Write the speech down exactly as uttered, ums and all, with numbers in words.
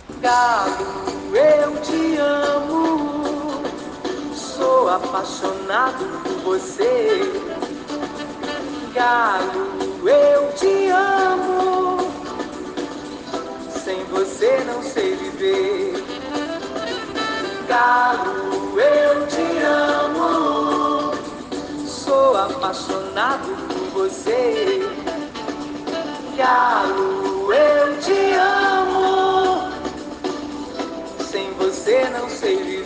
Galo, eu te amo, sou apaixonado por você. Galo, eu te amo, sem você não sei viver. Galo, eu te amo, sou apaixonado por você. Galo, eu te amo, sem você não sei viver.